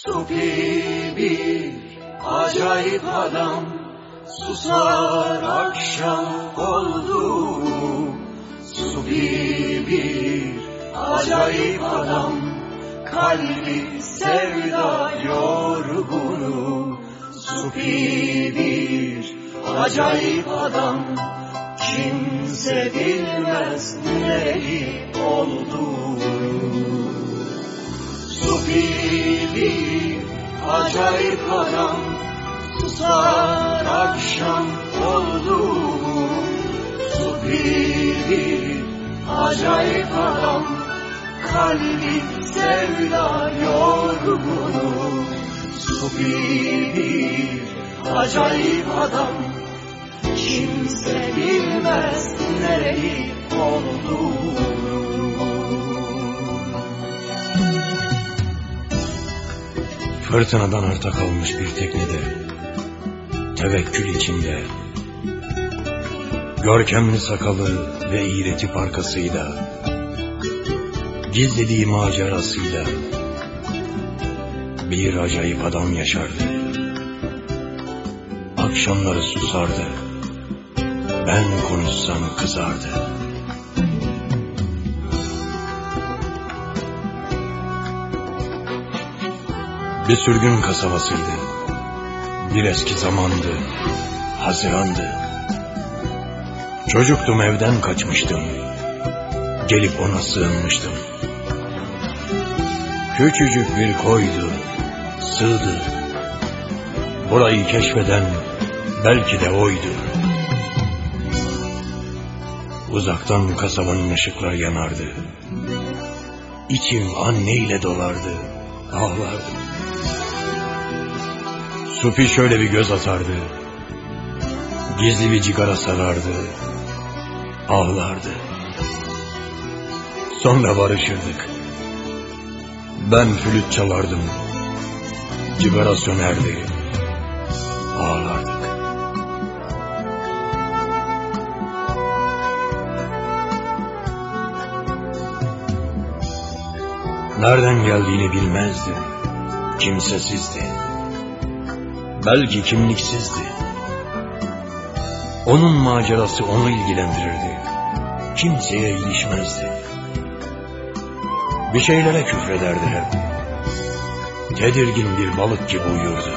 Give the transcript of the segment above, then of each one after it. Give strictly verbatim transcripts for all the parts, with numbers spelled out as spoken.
Supi bir acayip adam, susar akşam oldu. Supi bir acayip adam, kalbi sevda yorgunu. Supi bir acayip adam, kimse bilmez neyi olduğunu. Supi bir acayip adam, susar akşam oldu. Supi bir acayip adam, kalbi sevda yorgunu. Supi bir acayip adam, kimse bilmez nereyi olduğunu. Fırtınadan arta kalmış bir teknede, tevekkül içinde, görkemli sakalı ve iğreti parkasıyla, gizlediği macerasıyla bir acayip adam yaşardı. Akşamları susardı, ben konuşsam kızardı. Bir sürgün kasabasıydı, bir eski zamandı, hazirandı. Çocuktum, evden kaçmıştım, gelip ona sığınmıştım. Küçücük bir koydu, sığdı. Burayı keşfeden belki de oydu. Uzaktan kasabanın ışıkları yanardı. İçim anneyle dolardı, ağlardı. Supi şöyle bir göz atardı, gizli bir cigara sarardı, ağlardı. Sonra barışırdık. Ben flüt çalardım, cigara sönerdi, ağlardık. Nereden geldiğini bilmezdim, kimsesizdi. Belki kimliksizdi. Onun macerası onu ilgilendirirdi, kimseye ilişmezdi. Bir şeylere küfrederdi hep. Tedirgin bir balık gibi uyurdu.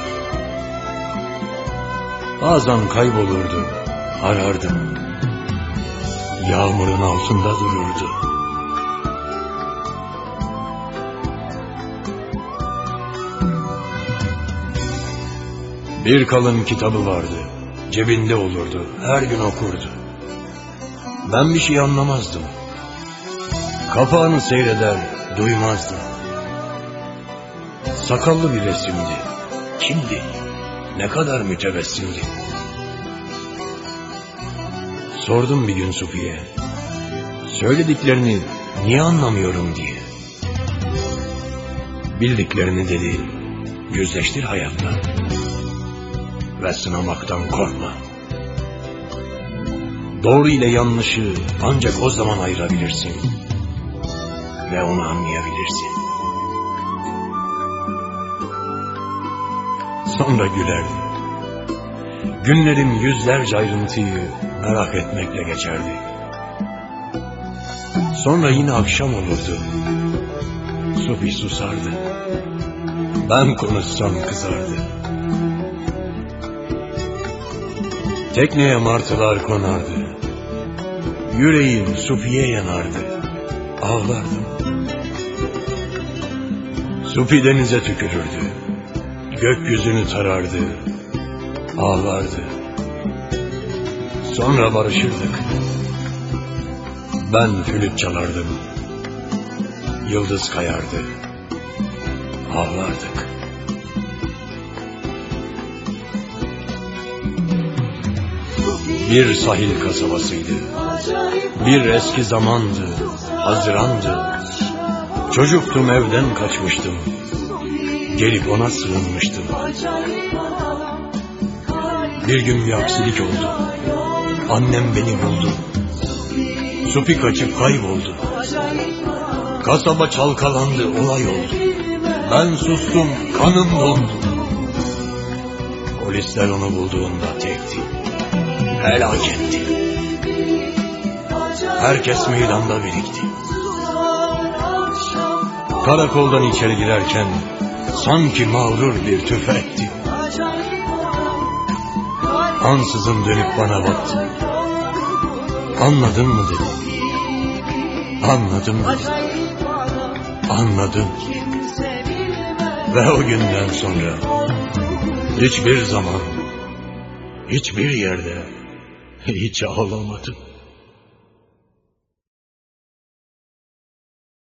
Bazen kaybolurdu, arardım. Yağmurun altında dururdu. Bir kalın kitabı vardı, cebinde olurdu, her gün okurdu. Ben bir şey anlamazdım. Kapağını seyreder, duymazdım. Sakallı bir resimdi. Kimdi? Ne kadar mütebessimdi. Sordum bir gün Supi'ye, söylediklerini niye anlamıyorum diye. Bildiklerini dedi, yüzleştir hayatla ve sınamaktan korkma. Doğru ile yanlışı ancak o zaman ayırabilirsin ve onu anlayabilirsin. Sonra gülerdi. Günlerim yüzlerce ayrıntıyı merak etmekle geçerdi. Sonra yine akşam olurdu. Supi susardı. Ben konuşsam kızardı. Tekneye martılar konardı. Yüreğim Supi'ye yanardı. Ağlardım. Supi denize tükürürdü. Gökyüzünü tarardı. Ağlardı. Sonra barışırdık. Ben flüt çalardım. Yıldız kayardı. Ağlardık. Bir sahil kasabasıydı. Bir eski zamandı, hazirandı. Çocuktum, evden kaçmıştım. Gelip ona sığınmıştım. Bir gün bir aksilik oldu. Annem beni buldu. Supi kaçıp kayboldu. Kasaba çalkalandı, olay oldu. Ben sustum, kanım dondu. Polisler onu bulduğunda tekti. Felaketti. Herkes meydanda birikti. Karakoldan içeri girerken sanki mağrur bir tüfekti. Ansızın dönüp bana baktı. Anladın mı dedi. Anladım dedi. Anladım. Ve o günden sonra hiçbir zaman, hiçbir yerde hiç ağlamadım.